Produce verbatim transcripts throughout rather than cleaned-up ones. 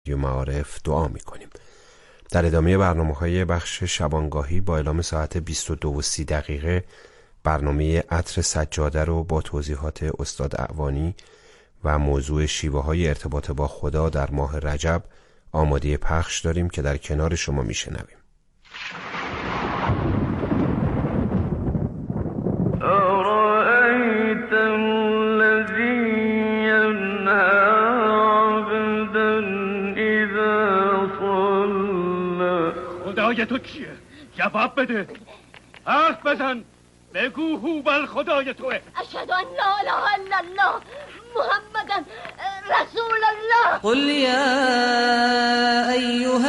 معارف دعا میکنیم. در ادامه برنامه‌های بخش شبانگاهی با اعلام ساعت بیست و دو و سی دقیقه برنامه عطر سجاده رو با توضیحات استاد اعوانی و موضوع شیوه‌های ارتباط با خدا در ماه رجب آماده پخش داریم که در کنار شما میشنویم. خدای تو کیه؟ جواب بده. حرف بزن. بگو هوبل خدای توه. اشهد ان لا اله الا الله محمد رسول الله. قل یا ایها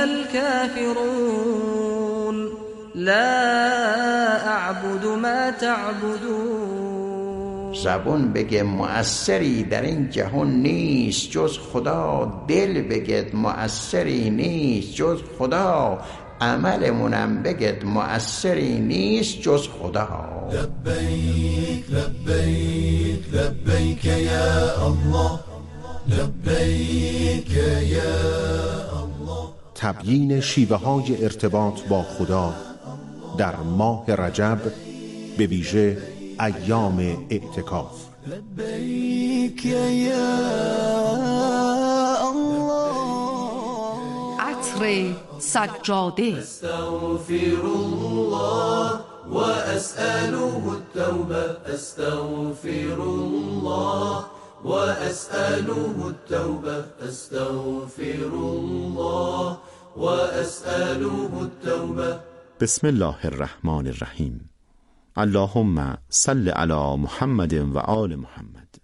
الكافرون لا اعبد ما تعبدون. زبون بگه مؤثری در این جهان نیست جز خدا، دل بگه مؤثری نیست جز خدا، عملمونم بگید مؤثری نیست جز خدا. لبیک لبیک لبیک یا الله، لبیک یا الله. تبیین شیوه های ارتباط با خدا در ماه رجب، به ویژه ایام اعتکاف. لبیک یا الله. عطر سجاده. استغفر الله و اسأله التوبه، استغفر الله و اسأله التوبه، استغفر الله و اسأله التوبه. بسم الله الرحمن الرحیم. اللهم صل علی محمد و آل محمد.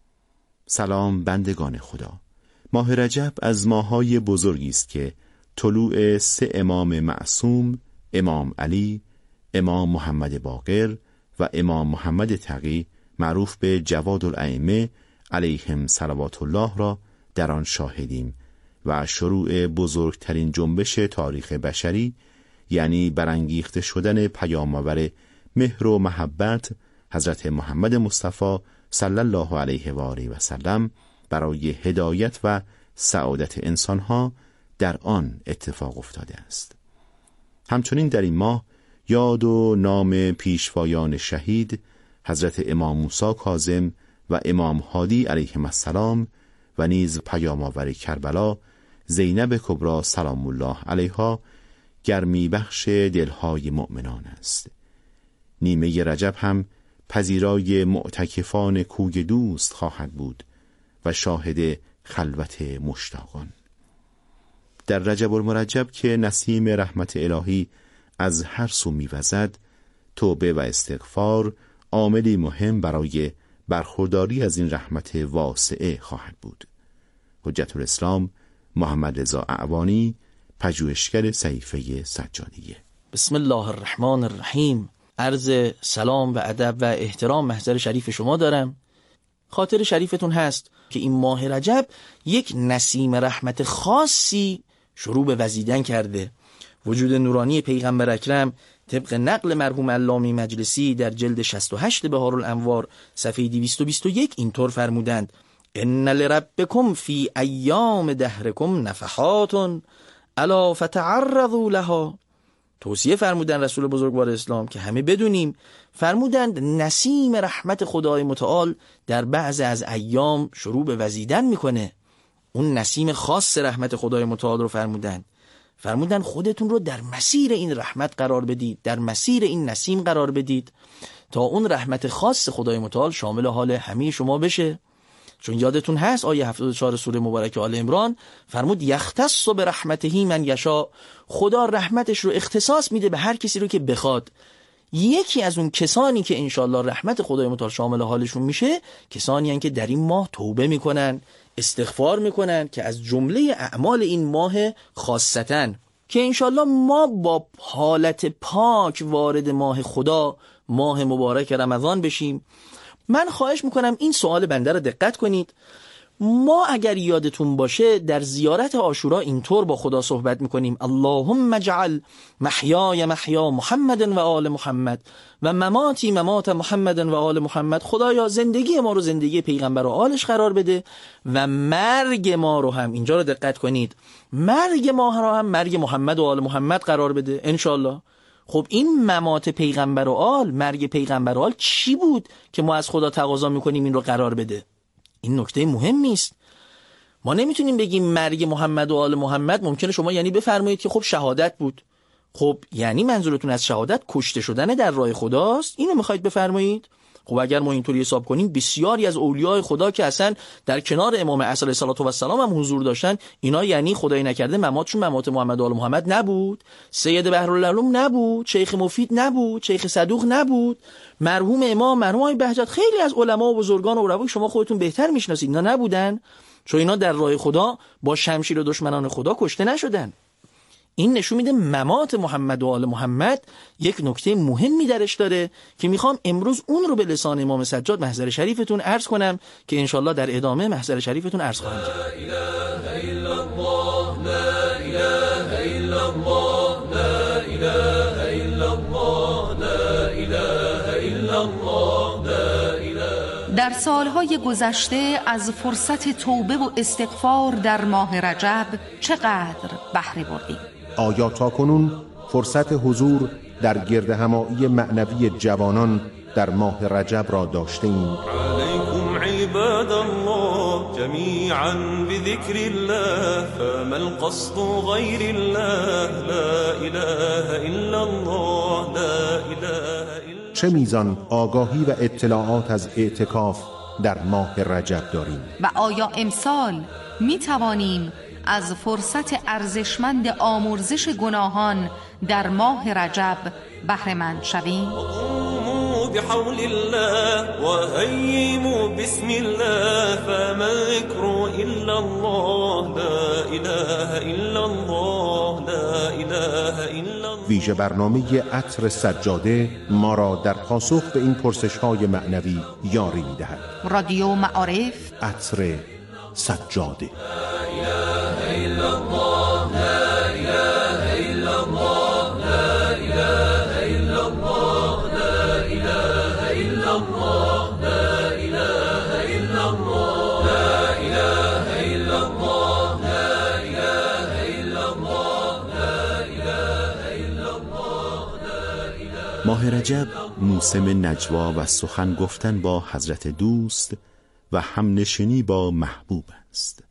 سلام بندگان خدا. ماه رجب از ماه‌های بزرگی است که طلوع سه امام معصوم، امام علی، امام محمد باقر و امام محمد تقی معروف به جواد الائمه علیهم صلوات الله را در آن شاهدیم و شروع بزرگترین جنبش تاریخ بشری، یعنی برانگیخته شدن پیام‌آور مهر و محبت حضرت محمد مصطفی صلی الله علیه و آله و سلم برای هدایت و سعادت انسانها در آن اتفاق افتاده است. همچنین در این ماه یاد و نام پیشوایان شهید حضرت امام موسی کاظم و امام هادی علیهم السلام و نیز پیام‌آور کربلا زینب کبری سلام الله علیها گرمی بخش دلهای مؤمنان است. نیمه رجب هم پذیرای معتکفان کوی دوست خواهد بود و شاهد خلوت مشتاقان. در رجب المرجب که نسیم رحمت الهی از هر سو می‌وزد، توبه و استغفار عاملی مهم برای برخورداری از این رحمت واسعه خواهد بود. حجت الاسلام محمد رضا اعوانی، پژوهشگر صحیفه سجادیه. بسم الله الرحمن الرحیم. عرض سلام و ادب و احترام محضر شریف شما دارم. خاطر شریفتون هست که این ماه رجب یک نسیم رحمت خاصی شروع به وزیدن کرده. وجود نورانی پیغمبر اکرم طبق نقل مرحوم علامه مجلسی در جلد شصت و هشت بهارالانوار صفحه دویست و بیست و یک اینطور فرمودند: ان لربکم فی ایام دهرکم نفحات الا فتعرضوا لها. توصیه فرمودن رسول بزرگوار اسلام که همه بدونیم، فرمودند نسیم رحمت خدای متعال در بعض از ایام شروع به وزیدن میکنه. اون نسیم خاص رحمت خدای متعال رو فرمودند. فرمودند خودتون رو در مسیر این رحمت قرار بدید، در مسیر این نسیم قرار بدید تا اون رحمت خاص خدای متعال شامل حال همه شما بشه. چون یادتون هست آیه هفتاد و چهار سوره مبارکه آل عمران فرمود یختص برحمته من یشاء. خدا رحمتش رو اختصاص میده به هر کسی رو که بخواد. یکی از اون کسانی که انشالله رحمت خدای متعال شامل حالشون میشه، کسانی هستند که در این ماه توبه میکنن، استغفار میکنن، که از جمله اعمال این ماه خاصتاً که انشالله ما با حالت پاک وارد ماه خدا، ماه مبارک رمضان بشیم. من خواهش میکنم این سوال بنده رو دقت کنید. ما اگر یادتون باشه در زیارت عاشورا اینطور با خدا صحبت میکنیم: اللهم اجعل محیای محیا محمد و آل محمد و مماتی ممات محمد و آل محمد. خدایا زندگی ما رو زندگی پیغمبر و آلش قرار بده و مرگ ما رو هم، اینجا رو دقت کنید، مرگ ما رو هم مرگ محمد و آل محمد قرار بده انشالله. خب این ممات پیغمبر و آل، مرگ پیغمبر و آل چی بود که ما از خدا تقاضا میکنیم این رو قرار بده؟ این نکته مهمی است. ما نمیتونیم بگیم مرگ محمد و آل محمد. ممکنه شما یعنی بفرمایید که خب شهادت بود. خب یعنی منظورتون از شهادت کشته شدن در راه خداست؟ اینو میخواید بفرمایید؟ خب اگر ما اینطوری حساب کنیم، بسیاری از اولیاء خدا که اصلا در کنار امام علیه السلام هم حضور داشتن، اینا یعنی خدای نکرده مماتشون ممات محمد و آل محمد نبود، سید بحرالعلوم نبود، شیخ مفید نبود، شیخ صدوق نبود، مرحوم امام، مرحوم آقای بهجت، خیلی از علما و بزرگان و عرفا شما خودتون بهتر میشناسید، اینا نبودن؟ چون اینا در راه خدا با شمشیر دشمنان خدا کشته نشدن. این نشون میده ممات محمد و آل محمد یک نکته مهمی درش داره که میخوام امروز اون رو به لسان امام سجاد محضر شریفتون عرض کنم که انشالله در ادامه محضر شریفتون عرض خواهم کرد. لا اله الا الله، لا اله الا الله، لا اله الا الله، لا اله الا الله، لا اله. در سالهای گذشته از فرصت توبه و استغفار در ماه رجب چقدر بهره بردیم؟ آیا تاکنون فرصت حضور در گرد همایی معنوی جوانان در ماه رجب را داشته ایم؟ علیکم عباد الله جمیعا بذکر الله فما القصد غیر الله لا اله الا الله لا اله الا. چه میزان آگاهی و اطلاعات از اعتکاف در ماه رجب داریم؟ و آیا امسال می توانیم از فرصت ارزشمند آمرزش گناهان در ماه رجب بهره مند شویم؟ بحول الله وهيموا بسم الله فما الذكر الا الله لا اله الا الله لا اله الا الله. ویژه برنامه عطر سجاده ما را در پاسخ به این پرسش‌های معنوی یاری می‌دهد. رادیو معارف، عطر سجاده. ماه رجب موسم نجوا و سخن گفتن با حضرت دوست و همنشینی با محبوب است.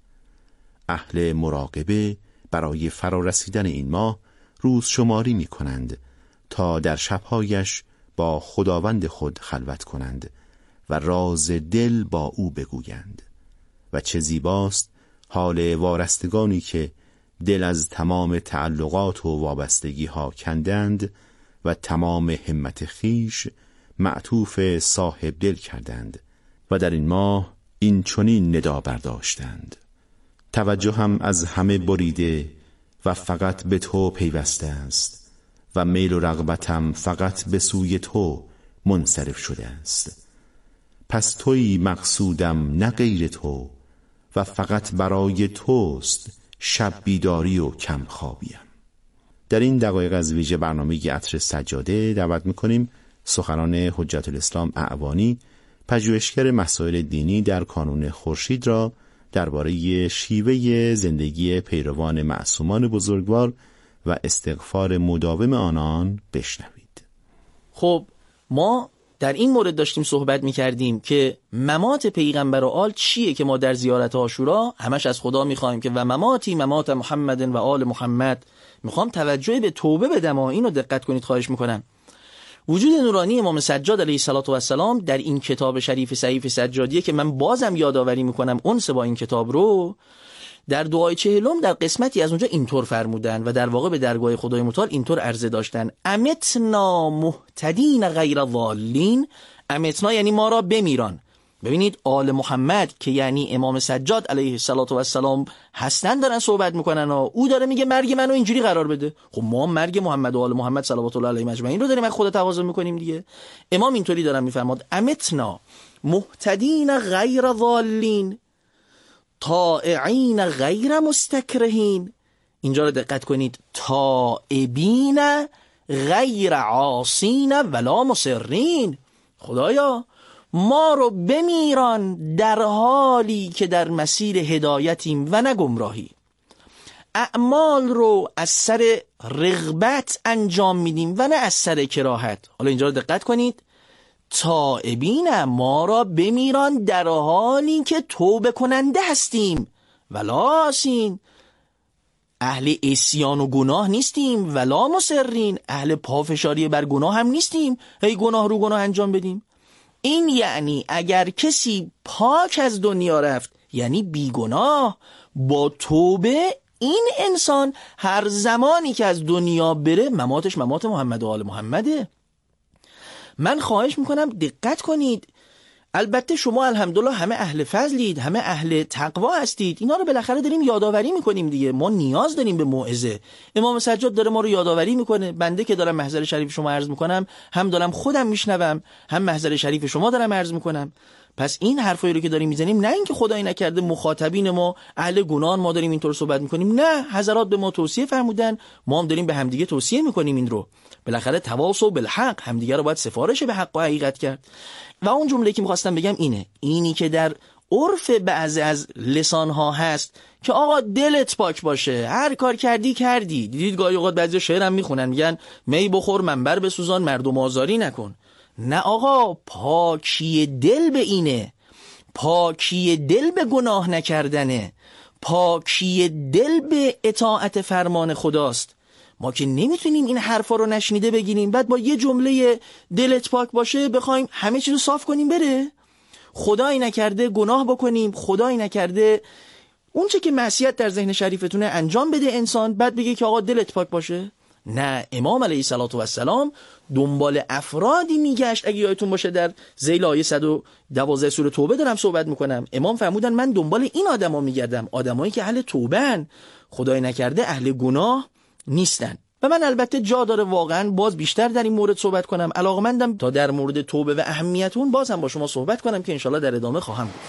اهل مراقبه برای فرارسیدن این ماه روز شماری می کنند تا در شبهایش با خداوند خود خلوت کنند و راز دل با او بگویند. و چه زیباست حال وارستگانی که دل از تمام تعلقات و وابستگی ها کندند و تمام همت خیش معطوف صاحب دل کردند و در این ماه این چنین ندا برداشتند: توجه هم از همه بریده و فقط به تو پیوسته است و میل و رغبتم فقط به سوی تو منصرف شده است. پس تویی مقصودم نه غیر تو و فقط برای توست شب بیداری و کم خوابیم. در این دقایق از ویژه برنامه عطر سجاده دعوت میکنیم سخنان حجت الاسلام اعوانی، پژوهشگر مسائل دینی در کانون خورشید را درباره شیوه زندگی پیروان معصومان بزرگوار و استغفار مداوم آنان بشنوید. خب ما در این مورد داشتیم صحبت می‌کردیم که ممات پیغمبر و آل چیه که ما در زیارت عاشورا همش از خدا می‌خوایم که و مماتی ممات محمد و آل محمد. میخوام توجه به توبه بدم، اینو دقت کنید خواهش میکنم. وجود نورانی امام سجاد علیه السلام در این کتاب شریف صحیفه سجادیه که من بازم یادآوری میکنم انس با این کتاب رو، در دعای چهلم در قسمتی از اونجا اینطور فرمودن و در واقع به درگاه خدای متعال اینطور عرضه داشتن: امتنا مهتدین غیر ضالین. امتنا یعنی ما را بمیران. ببینید آل محمد که یعنی امام سجاد علیه السلام هستن دارن صحبت میکنن و او داره میگه مرگ منو اینجوری قرار بده. خب ما مرگ محمد و آل محمد صلوات الله علیهم اجمعین رو داریم از خدا تقاضا میکنیم دیگه. امام اینطوری دارن میفرماد: امتنا مهتدین غیر ضالین. طائعین غیر مستکرهین. اینجا رو دقت کنید، تائبین غیر عاصین ولا مصرین. خدایا ما رو بمیران در حالی که در مسیر هدایتیم و نه گمراهی. اعمال رو از سر رغبت انجام میدیم و نه از سر کراهت. حالا اینجا رو دقت کنید، تائبین ما را بمیران در حالی که توبه کننده هستیم ولا عاصین، اهل عصیان و گناه نیستیم، ولا مصرین، اهل پافشاری بر گناه هم نیستیم هی گناه رو گناه انجام بدیم. این یعنی اگر کسی پاک از دنیا رفت یعنی بیگناه با توبه، این انسان هر زمانی که از دنیا بره مماتش ممات محمد و آل محمده. من خواهش میکنم دقت کنید. البته شما الحمدلله همه اهل فضلید، همه اهل تقوا هستید، اینا رو بالاخره داریم یادآوری میکنیم دیگه. ما نیاز داریم به موعظه. امام سجاد داره ما رو یادآوری میکنه. بنده که دارم محضر شریف شما عرض میکنم، هم دارم خودم میشنوم، هم محضر شریف شما دارم عرض میکنم. پس این حرفایی رو که داریم میزنیم، نه اینکه خدایی نکرده مخاطبین ما اهل گناه ما داریم اینطور صحبت میکنیم، نه، حضرات به ما توصیه فرمودن، ما هم داریم به همدیگه توصیه میکنیم این رو. بالاخره تواصوا بالحق، همدیگه رو باید سفارش به حق و حقیقت کرد. و اون جمله که میخواستم بگم اینه، اینی که در عرف بعضی از لسانها هست که آقا دلت پاک باشه، هر کار کردی کردی. دیدید گاهی اوقات بعضی شعرم میخونن میگن می بخور منبر بسوزان مردم آزاری نکن. نه آقا، پاکی دل به اینه، پاکی دل به گناه نکردنه، پاکی دل به اطاعت فرمان خداست. ما که نمیتونیم این حرفا رو نشنیده بگیریم بعد با یه جمله دلت پاک باشه بخوایم همه چیزو صاف کنیم بره. خدایی نکرده گناه بکنیم، خدایی نکرده اون چه که معصیت در ذهن شریفتونه انجام بده انسان، بعد بگه که آقا دلت پاک باشه. نه، امام علیه الصلوة و السلام دنبال افرادی میگشت. اگه یادتون باشه در ذیل آیه صد و دوازده سوره توبه دارم صحبت میکنم، امام فرمودن من دنبال این آدما میگردم، آدمایی که اهل توبهن، خدای نکرده اهل گناه نیستن. و من البته جا داره واقعا باز بیشتر در این مورد صحبت کنم، علاقمندم تا در مورد توبه و اهمیت اون باز هم با شما صحبت کنم که انشالله در ادامه خواهم گفت.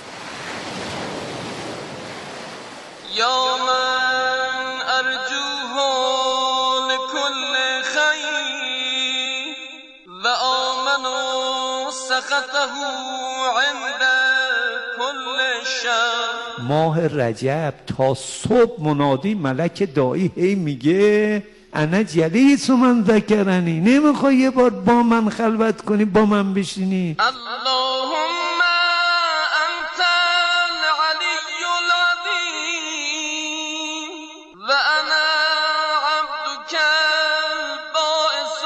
یا من ارجوه لكل خیر و آمن سخطه عند كل شر. ماه رجب تا صبح منادی ملک دایی هی میگه انا جلیس من ذکرنی، نمیخوای یه بار با من خلوت کنی، با من بشینی؟ اللهم انت العلی العظیم و انا عبدك البائس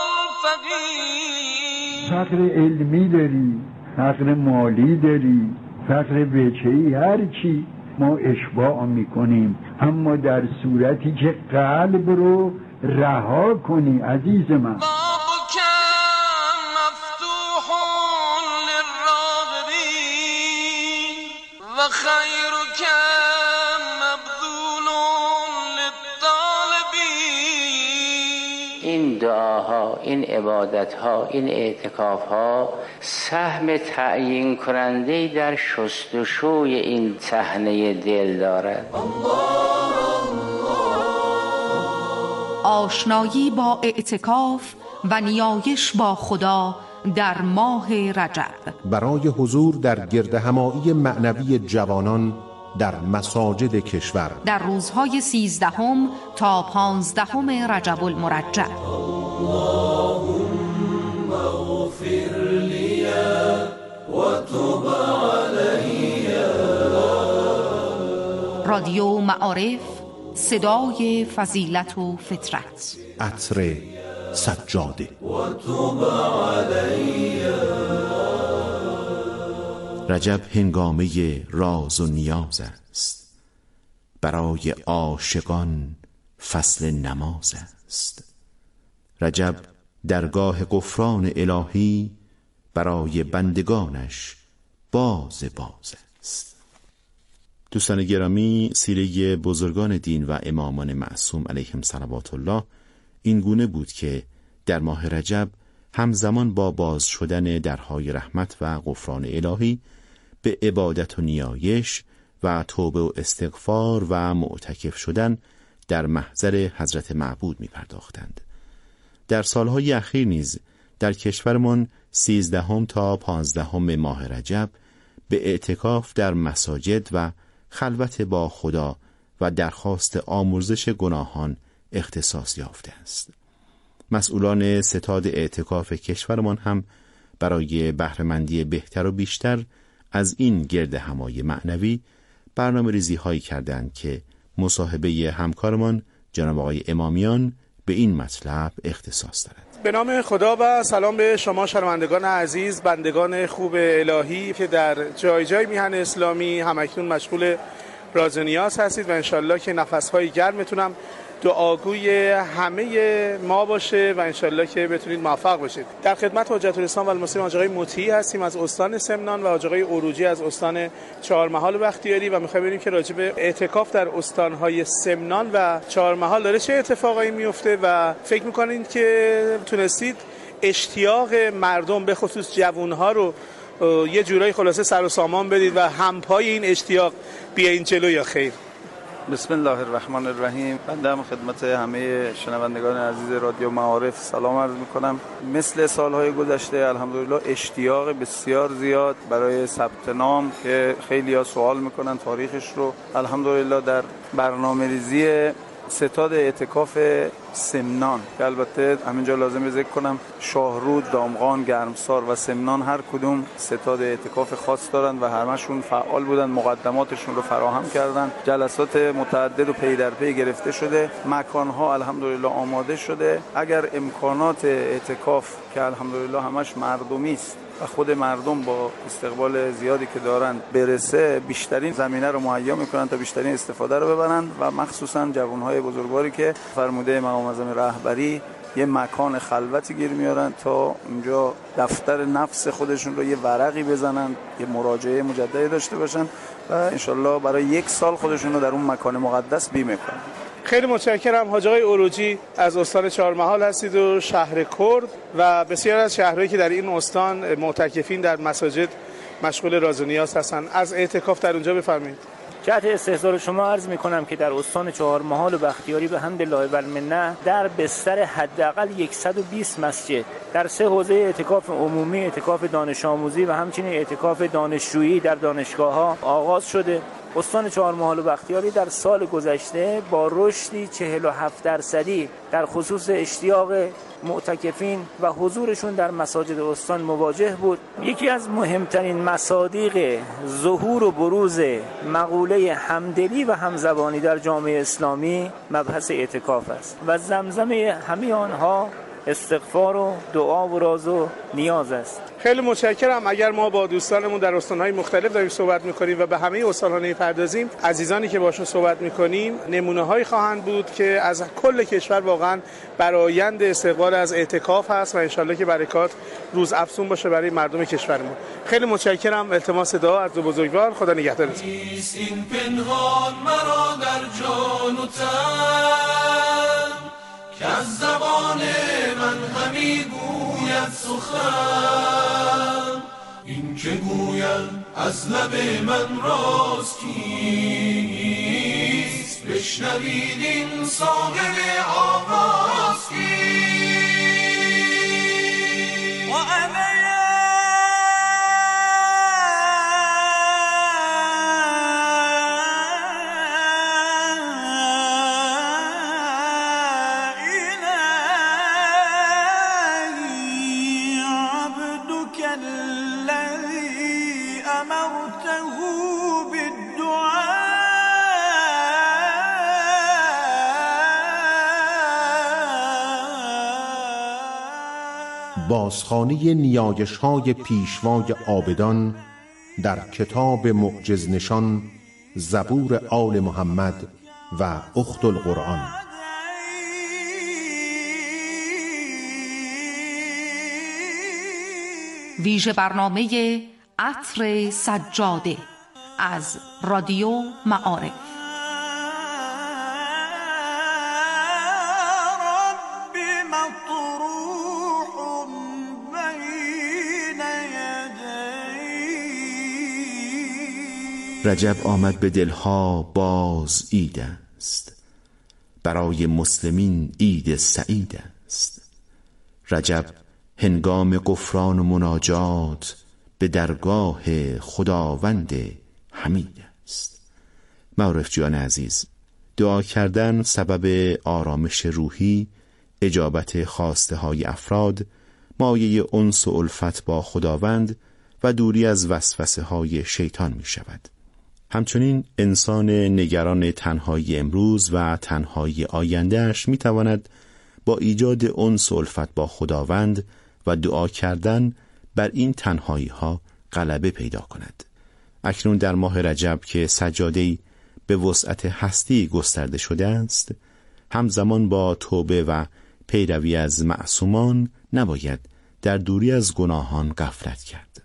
الفقیر. فقر علمی داری، فقر مالی داری، فقر بچه‌ای، هر چی ما اشباع میکنیم، اما در صورتی که قلب رو رها کنی عزیز من. بابك مفتوح للراغبین و خیرک مبذول للطالبین. این دعاها، این عبادتها، این اعتکافها سهم تعیین کننده در شستشوی این صحنه دل دارد. آشنایی با اعتکاف و نیایش با خدا در ماه رجب. برای حضور در گردهمایی معنوی جوانان در مساجد کشور در روزهای سیزدهم تا پانزدهم رجب المرجب. اللهم اغفر لی و تب علی. رادیو معارف، صدای فضیلت و فطرت. عطر سجاده. و تب علی. رجب هنگامه راز و نیاز است، برای عاشقان فصل نماز است. رجب درگاه غفران الهی، برای بندگانش باز باز است. دوستان گرامی، سیره بزرگان دین و امامان معصوم علیهم صلوات الله این گونه بود که در ماه رجب همزمان با باز شدن درهای رحمت و غفران الهی به عبادت و نیایش و توبه و استغفار و معتکف شدن در محضر حضرت معبود می پرداختند. در سالهای اخیر نیز در کشورمان سیزدهم تا پانزدهم ماه رجب به اعتکاف در مساجد و خلوت با خدا و درخواست آمرزش گناهان اختصاص یافته است. مسئولان ستاد اعتکاف کشورمان هم برای بهره‌مندی بهتر و بیشتر از این گرد همای معنوی برنامه ریزی هایی کردند که مصاحبه همکارمان جناب آقای امامیان به این مطلب اختصاص دارد. به نام خدا و سلام به شما شنوندگان عزیز، بندگان خوب الهی که در جای جای میهن اسلامی همکنون مشغول راز و نیاز هستید و انشالله که نفسهای گرمتونم دعاگوی همه ما باشه و انشالله که بتونید موفق باشید. در خدمت حجت الاسلام و المسلمین حاج آقای مطیعی هستیم از استان سمنان و حاج آقای عروجی از استان چهارمحال و بختیاری و می‌خوایم ببینیم که راجع به اعتکاف در استان‌های سمنان و چهارمحال داره چه اتفاقایی میفته و فکر می‌کنید که تونستید اشتیاق مردم به خصوص جوان‌ها رو یه جورایی خلاصه سر و سامان بدید و همپای این اشتیاق بیاین جلو یا خیر؟ بسم الله الرحمن الرحیم. بنده هم خدمت همه شنوندگان عزیز رادیو معارف سلام عرض میکنم. مثل سالهای گذشته الحمدلله اشتیاق بسیار زیاد برای ثبت نام که خیلی ها سوال میکنن تاریخش رو. الحمدلله در برنامه ریزی ستاد اعتکاف سمنان که البته همینجا لازم ذکر کنم شاهرود، دامغان، گرمسار و سمنان هر کدوم ستاد اعتکاف خاص دارن و همشون فعال بودن، مقدماتشون رو فراهم کردن، جلسات متعدد و پی در پی گرفته شده، مکانها الحمدلله آماده شده. اگر امکانات اعتکاف که الحمدلله همش مردمی است و خود مردم با استقبال زیادی که دارن برسه، بیشترین زمینه رو مهیا میکنن تا بیشترین استفاده رو ببرن و مخصوصا جوانهای بزرگواری که فرموده مقام معظم رهبری یه مکان خلوتی گیر میارن تا اونجا دفتر نفس خودشون رو یه ورقی بزنن، یه مراجعه مجددی داشته باشن و انشالله برای یک سال خودشون رو در اون مکان مقدس بیمه کنن. خیلی متشکرم. حاج آقای عروجی از استان چهارمحال هستید و شهر کرد و بسیار از شهرهایی که در این استان معتکفین در مساجد مشغول راز و نیاز هستند. از اعتکاف در اونجا بفرمایید. جهت استحضار شما عرض میکنم که در استان چهارمحال و بختیاری به حمدالله و المنه در بستر حداقل صد و بیست مسجد در سه حوزه اعتکاف عمومی، اعتکاف دانش آموزی و همچنین اعتکاف دانشجویی در دانشگاه‌ها آغاز شده. استان چهارمحال و بختیاری در سال گذشته با رشدی چهل و هفت درصدی در خصوص اشتیاق معتکفین و حضورشون در مساجد استان مواجه بود. یکی از مهمترین مصادیق ظهور و بروز مقوله همدلی و همزبانی در جامعه اسلامی مبحث اعتکاف است و زمزمه همه آنها استغفار و دعا و راز و نیاز است. خیلی متشکرم. اگر ما با دوستانمون در استان‌های مختلف داریم صحبت می‌کنیم و به همه استان‌ها می‌پردازیم، عزیزانی که باشون صحبت می‌کنیم نمونه‌هایی خواهند بود که از کل کشور واقعا برآیند استقبال از اعتکاف هست و انشالله که برکات روز افزون باشه برای مردم کشورمون. خیلی متشکرم. التماس دعا از دو بزرگوار. خدا نگهدارتون. این پنهان مرا در جان و تن که از زبان من همی گوید سخن، این که گوید از لب من راز کیست، بشنوید این صاحب آواز کیست. و بازخوانی نیایش‌های پیشوای عابدان در کتاب معجز نشان زبور آل محمد و اخت القرآن. ویژه برنامه عطر سجاده از رادیو معارف. رجب آمد به دلها باز عید است، برای مسلمین عید سعید است. رجب هنگام غفران و مناجات به درگاه خداوند حمید است. معارف جان عزیز، دعا کردن سبب آرامش روحی، اجابت خواسته های افراد، مایه انس و الفت با خداوند و دوری از وسوسه های شیطان می شود. همچنین انسان نگران تنهایی امروز و تنهایی آیندهش می تواند با ایجاد انس و الفت با خداوند و دعا کردن بر این تنهایی ها غلبه پیدا کند. اکنون در ماه رجب که سجاده‌ای به وسعت هستی گسترده شده است، همزمان با توبه و پیروی از معصومان نباید در دوری از گناهان غفلت کرد.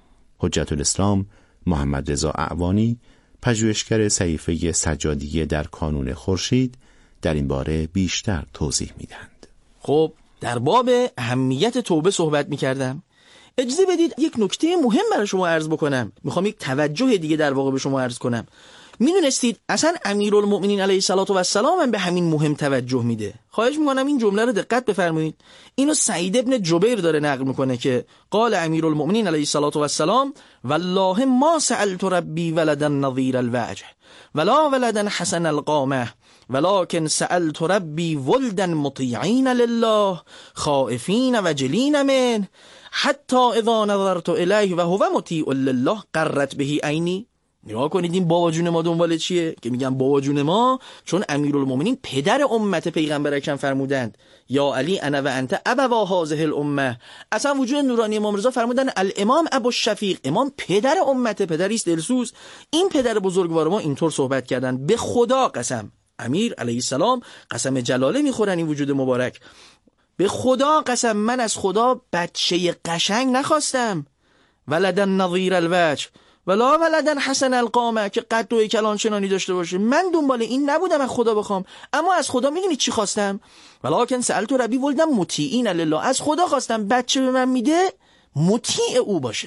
حجت الاسلام محمد رضا اعوانی، پژوهشگر صحیفه سجادیه در کانون خورشید، در این باره بیشتر توضیح میدهند. خب در باب اهمیت توبه صحبت میکردم. اجازه بدید یک نکته مهم برای شما عرض بکنم. میخوام یک توجه دیگه در واقع به شما عرض کنم. میدونستید اصلا امیرالمؤمنین علیه الصلاة و السلام هم به همین مهم توجه میده. خواهش میکنم این جمله رو دقت بفرمایید. اینو سعید ابن جبیر داره نقل میکنه که قال امیرالمؤمنین علیه الصلاة و السلام والله ما سألت ربی ولدا نظیر الوجه ولا ولدا حسن القامه ولكن سألت ربی ولدا مطیعین لله خائفین وجلین منه حتی اذا نظرت الیه و هو مطیع لله قرت به عینی. نگاه کنید این بابا جون ما دنبال چیه که میگم بابا جون ما؟ چون امیرالمؤمنین پدر امت پیغمبر اکرم فرمودند یا علی انا و انت ابوا هذه الامه. اصلا وجود نورانی امام رضا فرمودن الامام ابو الشفیق، امام پدر امت، پدری است دلسوز. این پدر بزرگوار ما اینطور صحبت کردن. به خدا قسم، امیر علیه السلام قسم جلاله میخورن این وجود مبارک، به خدا قسم من از خدا بچه قشنگ نخواستم، ولدا نظیر الوجه ولا ولدا حسن القامه، که قد و کلان چنانی داشته باشه. من دنبال این نبودم از خدا بخوام، اما از خدا میدونید چی خواستم؟ ولکن سألت ربی ولدا مطیعین لله. از خدا خواستم بچه به من میده مطیع او باشه،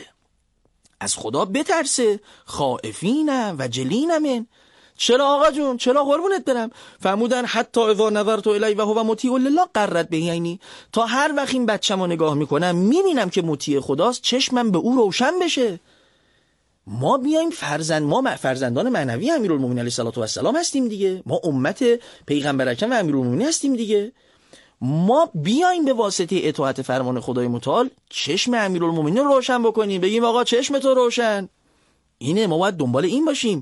از خدا بترسه، خائفین و جلین من. چرا آقا جون؟ چرا قربونت برم؟ فرمودن حتی اذا نظرت الی و هو مطیع لله قرت به عینی. تا هر وقت این بچه‌مو نگاه میکنم میبینم که مطیع خداست، چشمم به او روشن بشه. ما بیایم فرزند ما فرزندان معنوی امیرالمومنین علیه الصلاة و السلام هستیم دیگه، ما امت پیغمبر اکرم و امیرالمومنین هستیم دیگه. ما بیایم به واسطه اطاعت فرمان خدای متعال چشم امیرالمومنین رو روشن بکنیم، بگیم آقا چشم تو روشن. اینه، ما باید دنبال این باشیم.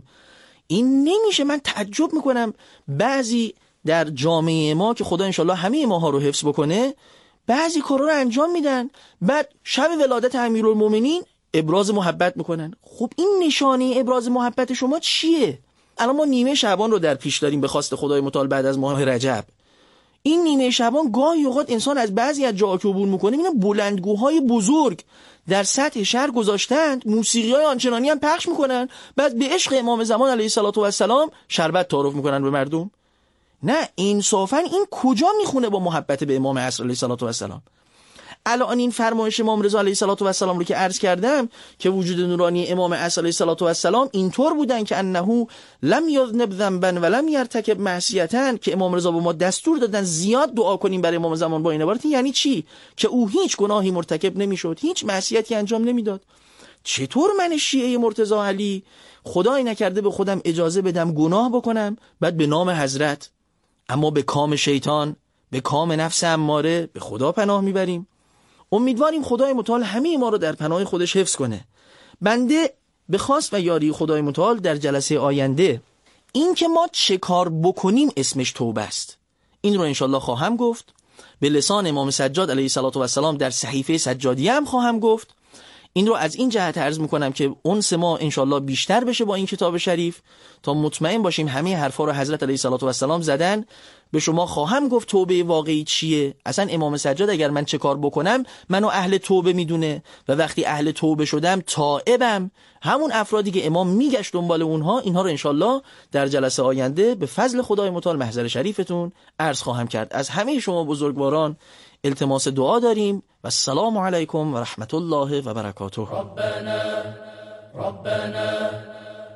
این نمیشه. من تعجب میکنم بعضی در جامعه ما که خدا انشالله همه ماها رو حفظ بکنه، بعضی کارا رو انجام میدن، بعد شب ولادت امیرالمومنین ابراز محبت میکنن. خب این نشانه ابراز محبت شما چیه؟ الان ما نیمه شعبان رو در پیش داریم به خواست خدای متعال بعد از ماه رجب. این نیمه شعبان گاهی اوقات انسان از بعضی از جاها که عبور میکنه اینا بلندگوهای بزرگ در سطح شهر گذاشتند، موسیقی‌های آنچنانی هم پخش میکنن، بعد به عشق امام زمان علیه الصلاة و السلام شربت تعارف میکنن به مردم. نه، انصافا این کجا میخونه با محبت به امام عصر علیه الصلاة و السلام؟ الان این فرمایش امام رضا علیه الصلاة و السلام رو که عرض کردم که وجود نورانی امام عصر علیه الصلاة و السلام اینطور بودن که انه لم یذنب ذنبا ولم یرتکب معصیتا، که امام رضا به ما دستور دادن زیاد دعا کنیم برای امام زمان. با این عبارت یعنی چی؟ که او هیچ گناهی مرتکب نمیشد، هیچ معصیتی انجام نمیداد. چطور من شیعه مرتضی علی خدای نکرده به خودم اجازه بدم گناه بکنم، بعد به نام حضرت، اما به کام شیطان، به کام نفس اماره به خدا پناه میبریم؟ امیدواریم خدای متعال همه ما رو در پناه خودش حفظ کنه. بنده به خواست و یاری خدای متعال در جلسه آینده این که ما چه کار بکنیم اسمش توبه است، این رو انشالله خواهم گفت. به لسان امام سجاد علیه الصلاة و السلام در صحیفه سجادیه هم خواهم گفت. این رو از این جهت عرض میکنم که انس ما انشالله بیشتر بشه با این کتاب شریف، تا مطمئن باشیم همه حرفا رو حضرت علیه الصلاة و السلام زدن. به شما خواهم گفت توبه واقعی چیه. اصلا امام سجاد اگر من چه کار بکنم منو اهل توبه میدونه، و وقتی اهل توبه شدم تائبم. همون افرادی که امام میگشت دنبال اونها، اینها رو انشالله در جلسه آینده به فضل خدای متعال محضر شریفتون عرض خواهم کرد. از همه شما بزرگواران التماس دعا داریم و السلام علیکم و رحمت الله و برکاته. ربنا ربنا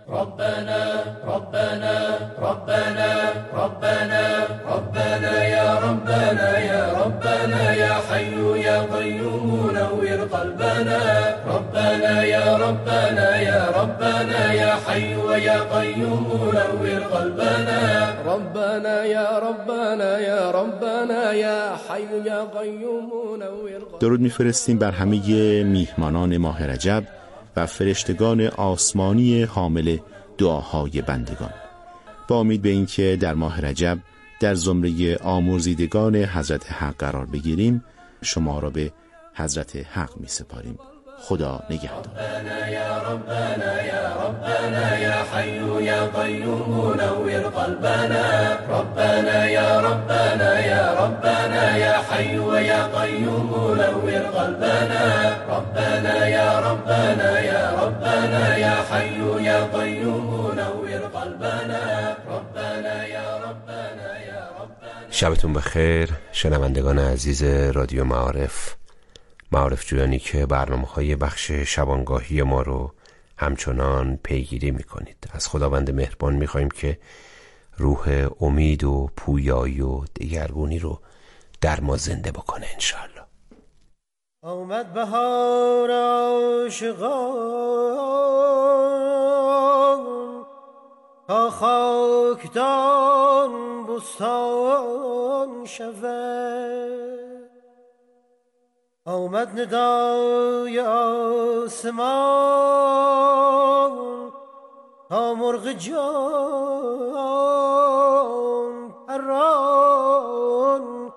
ربنا ربنا ربنا ربنا ربنا يا ربنا يا ربنا يا حي يا قيوم نور قلبنا ربنا يا ربنا يا ربنا يا حي يا قيوم نور قلبنا ربنا يا ربنا يا ربنا يا حي يا قيوم نور قلبنا. درود میفرستیم بر همه میهمانان ماه رجب و فرشتگان آسمانی حامل دعاهای بندگان، با امید به اینکه در ماه رجب در زمره آمرزیدگان حضرت حق قرار بگیریم. شما را به حضرت حق می سپاریم. خدا نگهدار. ربنا يا ربنا يا ربنا يا حي يا قيوم نور قلبنا ربنا يا ربنا يا ربنا يا حي يا قيوم نور قلبنا ربنا يا ربنا يا ربنا يا حي يا قيوم نور قلبنا ربنا يا ربنا يا ربنا. شبتون بخیر شنوندگان عزیز رادیو معارف، معارف جویانی که برنامه‌های بخش شبانگاهی ما رو همچنان پیگیری می‌کنید. از خداوند مهربان می‌خوایم که روح امید و پویایی و دگرگونی رو در ما زنده بکنه انشالله. آمد بهار عاشقان تا خاکدان بستان شود، آمد ندای آسمان تا مرغ جان پران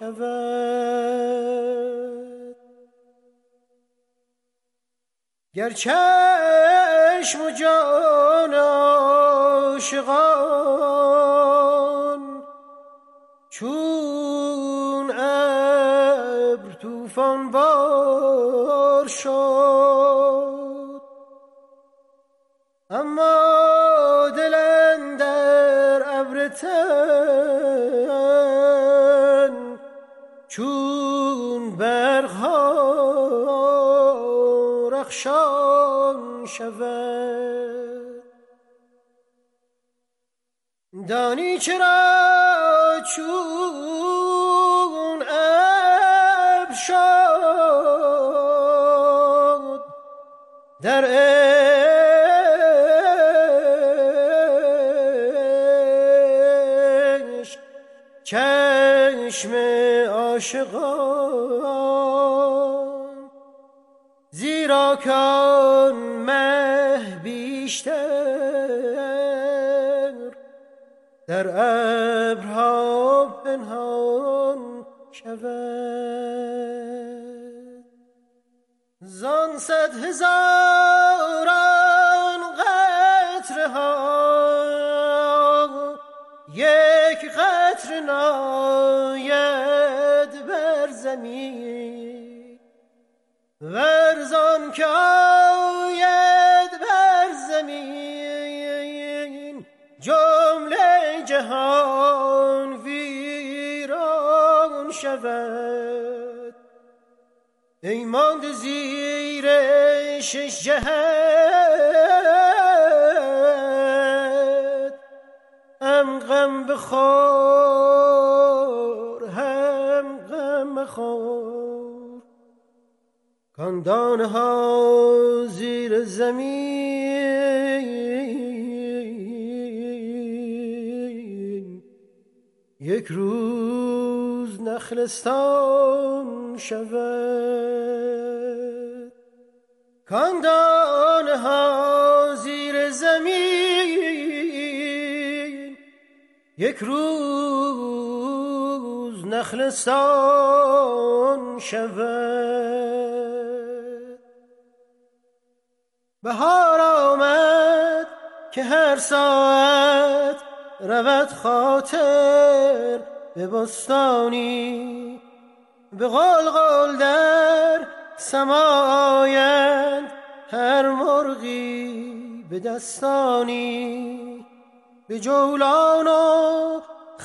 شود. گر چشم و جان عاشقان چون ابر طوفان بار شد، اما دل اندر ابر تن چون برق‌ها رخشان شود. دانی چرا چون ابر شد در عشق چشم عاشقان، زیرا کان مه بیشتر در ابرها پنهان شود. زان صد هزاران قطره ها یک قطره ناید بر زمین، ورزان که آید بر زمین جمله جهان ویران شود. ای مانده زیر شش جهت هم غم بخور هم غم بخور، کان دانه ها زیر زمین یک روز نخلستان شود. کان دانه ها زیر زمین یک روز نخلستان شود. بهار آمد که هر ساعت رود خاطر به بستانی، به غلغل در سما آیند هر مرغی به دستانی، به جولان و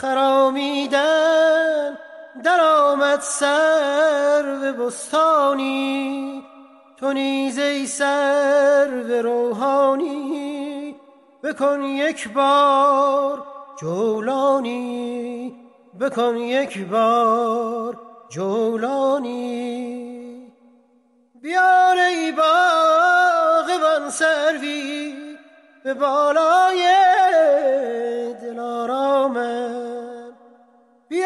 خرامیدن در آمد سر به بستانی. تو نیز ای سر به روحانی بکن یک بار جولانی، بکن یک بار جولانی. بیار ای باغبان سروی به بالای دلارام